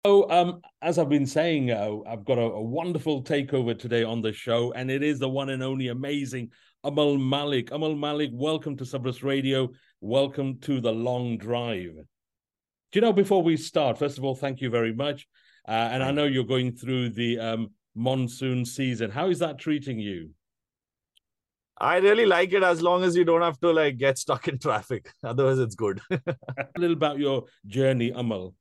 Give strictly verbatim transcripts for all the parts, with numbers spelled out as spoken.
So, um, as I've been saying, uh, I've got a, a wonderful takeover today on the show, and it is the one and only amazing Amal Malik. Amal Malik, welcome to Sabras Radio. Welcome to the long drive. Do you know, before we start, first of all, thank you very much. Uh, and I Thank know you. you're going through the um, monsoon season. How is that treating you? I really like it as long as you don't have to like get stuck in traffic. Otherwise, it's good. A little about your journey, Amal.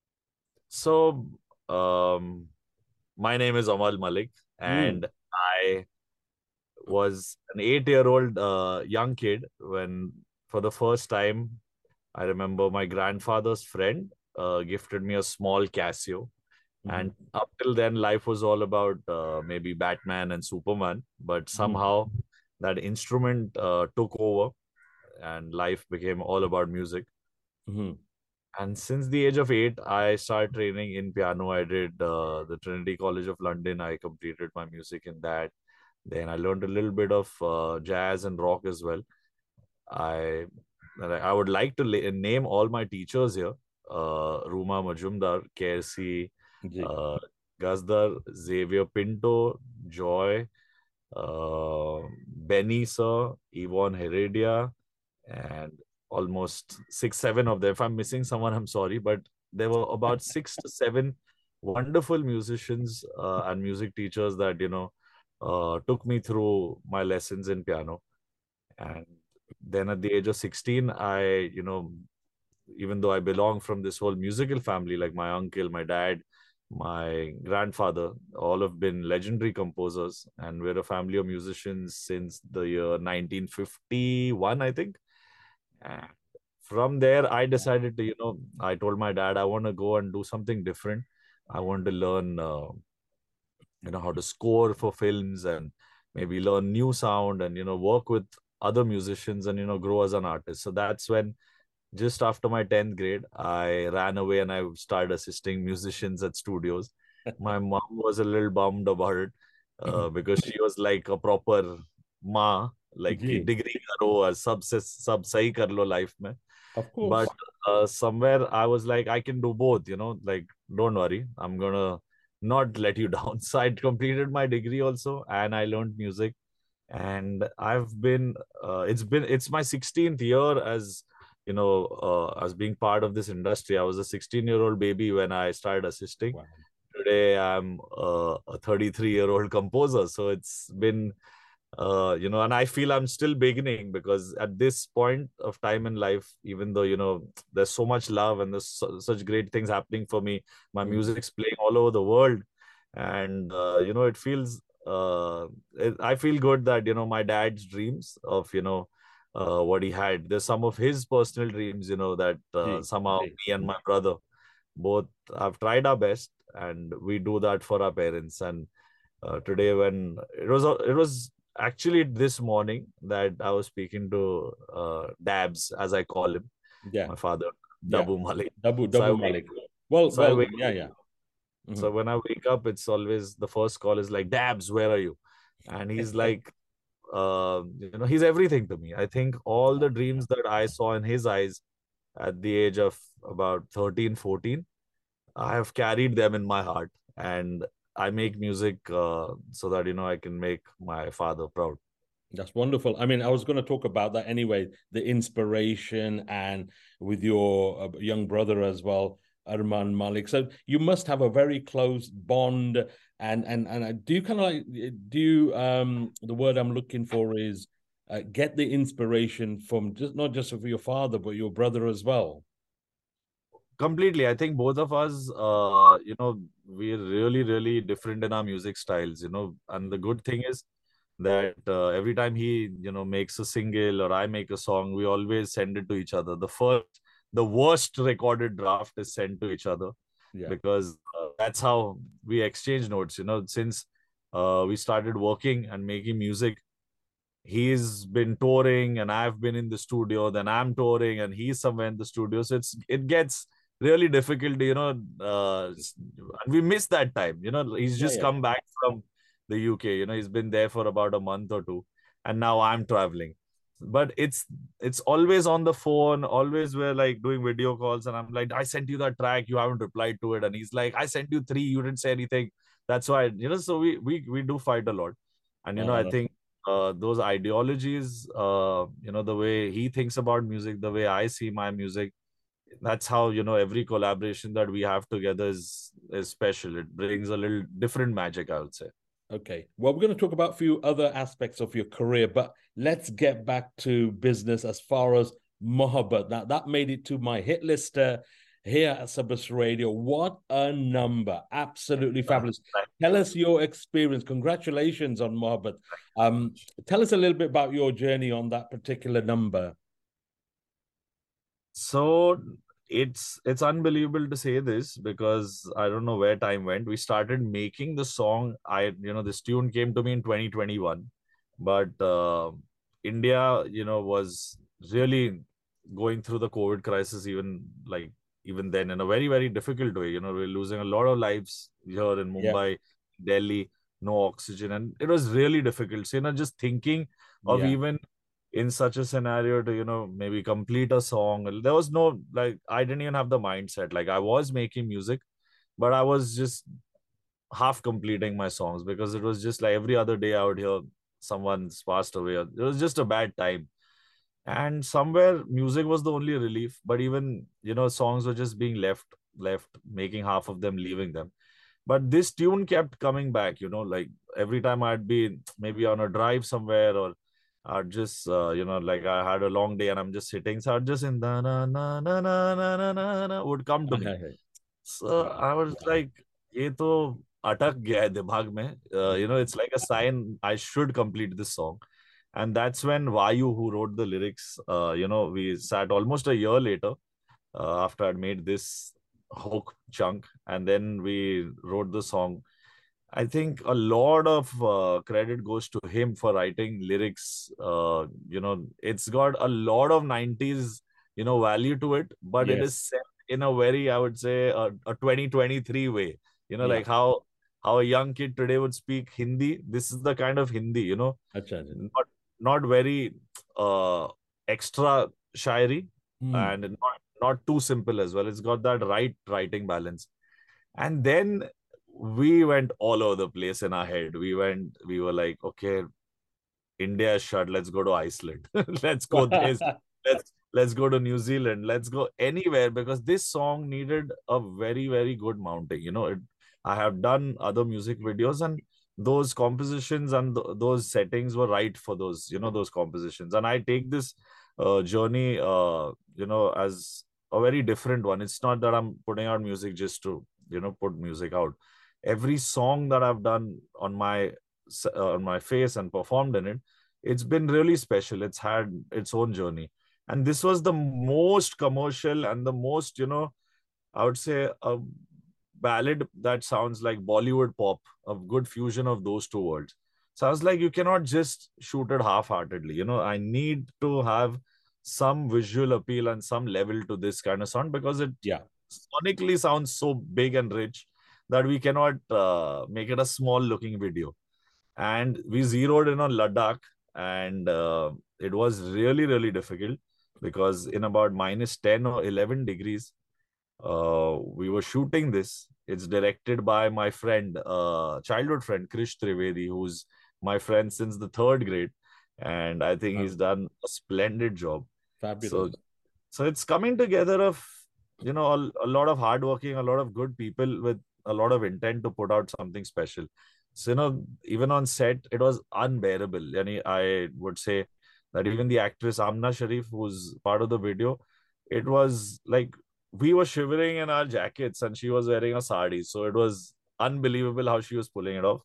So, um, my name is Amal Malik, Mm, and I was an eight-year-old uh, young kid when, for the first time, I remember my grandfather's friend uh, gifted me a small Casio. mhm, And up till then, life was all about uh, maybe Batman and Superman. But mhm, somehow that instrument uh, took over and life became all about music. mhm. And since the age of eight, I started training in piano. I did uh, the Trinity College of London. I completed my music in that. Then I learned a little bit of uh, jazz and rock as well. I I would like to la- name all my teachers here. Uh, Ruma Majumdar, Kersi, Ji. uh, Gazdar, Xavier Pinto, Joy, uh, Benny Sir, Yvonne Heredia, and almost six, seven of them. If I'm missing someone, I'm sorry, but there were about six to seven wonderful musicians uh, and music teachers that, you know, uh, took me through my lessons in piano. And then at the age of sixteen, I, you know, even though I belong from this whole musical family, like my uncle, my dad, my grandfather, all have been legendary composers, and we're a family of musicians since the year nineteen fifty-one, I think. And from there, I decided to, you know, I told my dad I want to go and do something different. I want to learn, uh, you know, how to score for films and maybe learn new sound and, you know, work with other musicians and, you know, grow as an artist. So that's when just after my tenth grade, I ran away and I started assisting musicians at studios. My mom was a little bummed about it uh, because she was like a proper ma, like कि Ji, degree करो और सब से सब सही कर लो life में. of But course. uh, somewhere I was like, I can do both, you know, like, don't worry, I'm gonna not let you down. So I completed my degree also and I learned music. And I've been, uh, it's been, it's my sixteenth year as, you know, uh, as being part of this industry. I was a sixteen year old baby when I started assisting. Wow. Today I'm uh, a thirty-three year old composer. So it's been, uh, you know, and I feel I'm still beginning because at this point of time in life, even though, you know, there's so much love and there's so, such great things happening for me, my Mm, music's playing all over the world. And, uh, you know, it feels, uh, it, I feel good that, you know, my dad's dreams of, you know, uh, what he had, there's some of his personal dreams, you know, that uh, Ji, somehow ji. me and my brother both have tried our best and we do that for our parents. And uh, today when it was it was actually this morning that I was speaking to uh, Dabs, as I call him, Yeah, my father, yeah. Dabu Malik. Double, So I double wake, Malik. Well, so I well, wake, yeah, yeah. so Mhm. when I wake up, it's always the first call is like, Dabs, where are you? And he's like, uh, you know, he's everything to me. I think all the dreams that I saw in his eyes at the age of about thirteen, fourteen, I have carried them in my heart. And I make music uh, so that, you know, I can make my father proud. That's wonderful. I mean, I was going to talk about that anyway, the inspiration and with your uh, young brother as well, Arman Malik. So you must have a very close bond. And and and uh, do you kind of like do you um the word I'm looking for is uh, get the inspiration from just not just of your father but your brother as well. Completely. I think both of us, uh, you know, we're really, really different in our music styles, you know. And the good thing is that uh, every time he, you know, makes a single or I make a song, we always send it to each other. The first, the worst recorded draft is sent to each other Yeah. because uh, that's how we exchange notes, you know, since uh, we started working and making music. He's been touring and I've been in the studio, then I'm touring and he's somewhere in the studio. So it's it gets really difficult, you know, uh, and we miss that time. You know, he's Yeah, just yeah. come back from the U K, you know, he's been there for about a month or two, and now I'm traveling. but it's it's always on the phone, always we're like doing video calls, and I'm like, I sent you that track, you haven't replied to it, and he's like, I sent you three, you didn't say anything. That's why, you know, so we we we do fight a lot. And you know, I Uh, think uh, those ideologies, uh, you know, the way he thinks about music, the way I see my music, that's how, you know, every collaboration that we have together is is special. It brings a little different magic, I would say. okay. Well, we're going to talk about a few other aspects of your career, but let's get back to business as far as Mohabbat. Now, that made it to my hit list uh, here at Sabas Radio. What a number. Absolutely fabulous. Thank Tell you. us your experience. Congratulations on Mohabbat. Um, tell us a little bit about your journey on that particular number. So it's it's unbelievable to say this, because I don't know where time went. We started making the song. I you know this tune came to me in twenty twenty-one, but uh, India, you know, was really going through the COVID crisis, even like even then, in a very very difficult way. You know, we're losing a lot of lives here in Yeah. Mumbai, Delhi, no oxygen, and it was really difficult. So, you know, just thinking of Yeah. even in such a scenario to, you know, maybe complete a song, there was no, like, I didn't even have the mindset. Like, I was making music, but I was just half completing my songs, because it was just like every other day I would hear someone's passed away. It was just a bad time, and somewhere music was the only relief. But even, you know, songs were just being left left making half of them, leaving them. But this tune kept coming back, you know, like every time I'd be maybe on a drive somewhere, or I'd just, uh, you know, like I had a long day and I'm just sitting. So I'd just in da na na na na na na na na would come to me. So Wow. I was Wow. like, ये तो अटक गया है दिमाग में. Uh, you know, it's like a sign I should complete this song. And that's when Vayu, who wrote the lyrics, uh, you know, we sat almost a year later, uh, after I'd made this hook chunk, and then we wrote the song. I think a lot of uh, credit goes to him for writing lyrics. Uh, you know, it's got a lot of nineties, you know, value to it, but it is Yes. set in a very, I would say, a, a twenty twenty-three way. You know, Yeah. like how how a young kid today would speak Hindi. This is the kind of Hindi, you know, Acha, acha. not not very uh, extra shairi, Hmm. and not not too simple as well. It's got that right writing balance. And then we went all over the place in our head. We went, we were like, okay, India is shut. Let's go to Iceland. Let's go this. Let's let's go to New Zealand. Let's go anywhere, because this song needed a very very good mounting. You know, it, I have done other music videos, and those compositions and th- those settings were right for those, you know, those compositions. And I take this uh, journey, uh, you know, as a very different one. It's not that I'm putting out music just to, you know, put music out. Every song that I've done on my uh, on my face and performed in it, it's been really special. It's had its own journey. And this was the most commercial and the most, you know, I would say a ballad that sounds like Bollywood pop, a good fusion of those two worlds. So I was like, you cannot just shoot it half-heartedly. You know, I need to have some visual appeal and some level to this kind of sound, because it Yeah. sonically sounds so big and rich that we cannot uh, make it a small looking video. And we zeroed in on Ladakh, and uh, it was really really difficult, because in about minus ten or eleven degrees, uh, we were shooting this. It's directed by my friend, uh, childhood friend Krish Trivedi, who's my friend since the third grade, and I think he's Um, done a splendid job. So fabulous. so it's coming together of, you know, a, a lot of hardworking, a lot of good people with a lot of intent to put out something special. So, you know, even on set, it was unbearable. Yani, I would say that even the actress Amna Sharif, who's part of the video, it was like we were shivering in our jackets and she was wearing a sari. So it was unbelievable how she was pulling it off.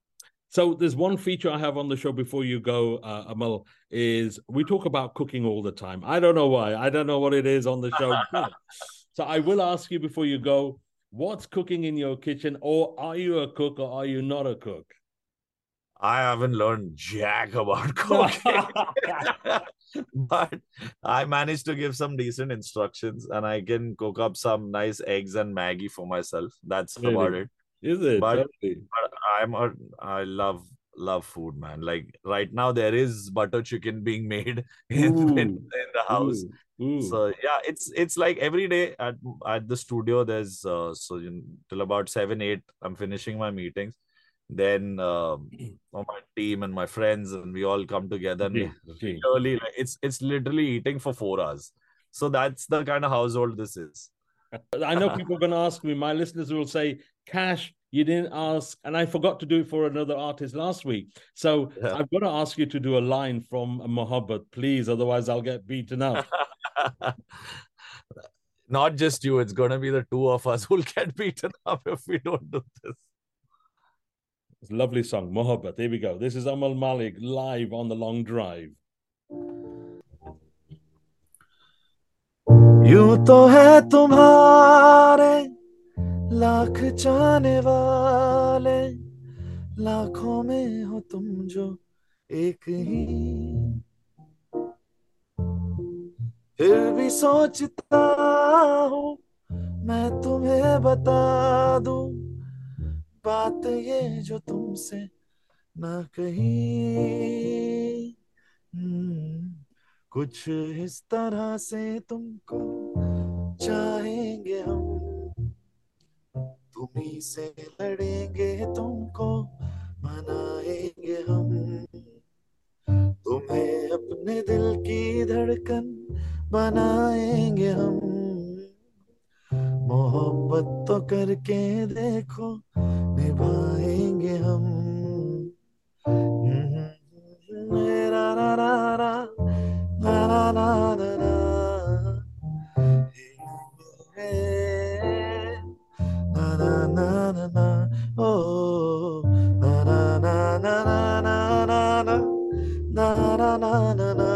So there's one feature I have on the show before you go, uh, Amal, is we talk about cooking all the time. I don't know why. I don't know what it is on the show. But so I will ask you before you go, what's cooking in your kitchen? Or are you a cook or are you not a cook? I haven't learned jack about No. cooking, but I managed to give some decent instructions, and I can cook up some nice eggs and Maggie for myself. That's about Really? it. Is it? But, Totally. but I'm a, I love love food, man. Like right now, there is butter chicken being made in, in, in the house. Ooh, ooh. So yeah, it's it's like every day at at the studio. There's uh, so you know, till about seven eight. I'm finishing my meetings. Then um, my team and my friends and we all come together and we really like it's it's literally eating for four hours. So that's the kind of household this is. I know people are going to ask me, my listeners will say, Kash, you didn't ask, and I forgot to do it for another artist last week. So yeah. I've got to ask you to do a line from Mohabbat, please. Otherwise, I'll get beaten up. Not just you. It's going to be the two of us who'll get beaten up if we don't do this. It's a lovely song, Mohabbat. Here we go. This is Amal Malik live on The Long Drive. यूं तो है तुम्हारे लाख चाहने वाले, लाखों में हो तुम जो एक ही, फिर भी सोचता हूँ मैं तुम्हें बता दूं बात ये जो तुमसे ना कही। कुछ इस तरह से तुमको चाहेंगे हम, तुम्हीं से लड़ेंगे तुमको मनाएंगे हम, तुम्हें अपने दिल की धड़कन बनाएंगे हम, मोहब्बत तो करके देखो निभाएंगे हम। रा रा रा रा na na na na na na na na na na oh na na na na na na na na na na na na na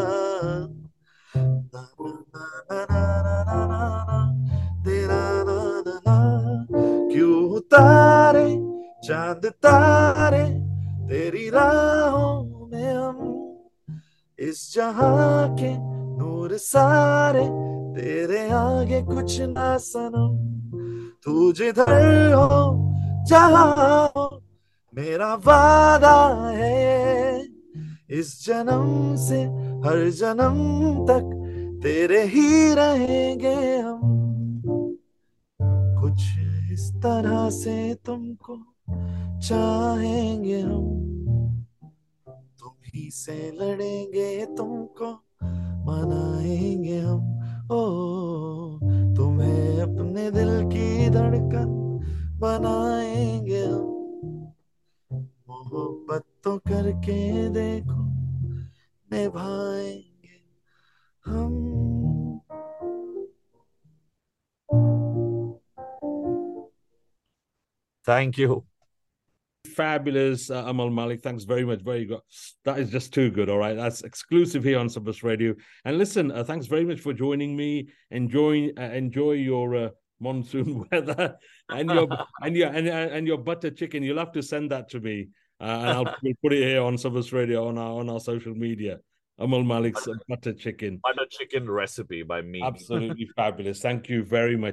क्यों तारे चांद तारे तेरी राहों में हम, इस जहां के नूर सारे तेरे आगे कुछ ना सनम, तू जिधर हो जहां हो मेरा वादा है, इस जन्म से हर जन्म तक तेरे ही रहेंगे हम, कुछ इस तरह से तुमको चाहेंगे हम, तुम्हीं से लड़ेंगे तुमको मनाएंगे हम, ओ तुम्हें अपने दिल की धड़कन बनाएंगे हम, मोहब्बत तो करके देखो निभाएंगे हम। Thank you. Fabulous, uh, Amal Malik. Thanks very much. Very good. That is just too good. All right, that's exclusive here on Subbers Radio. And listen, uh, thanks very much for joining me. Enjoy, uh, enjoy your uh, monsoon weather and your and your and, and your butter chicken. You'll have to send that to me, uh, and I'll we'll put it here on Subbers Radio on our on our social media. Amal Malik's butter, butter chicken. Butter chicken recipe by me. Absolutely fabulous. Thank you very much.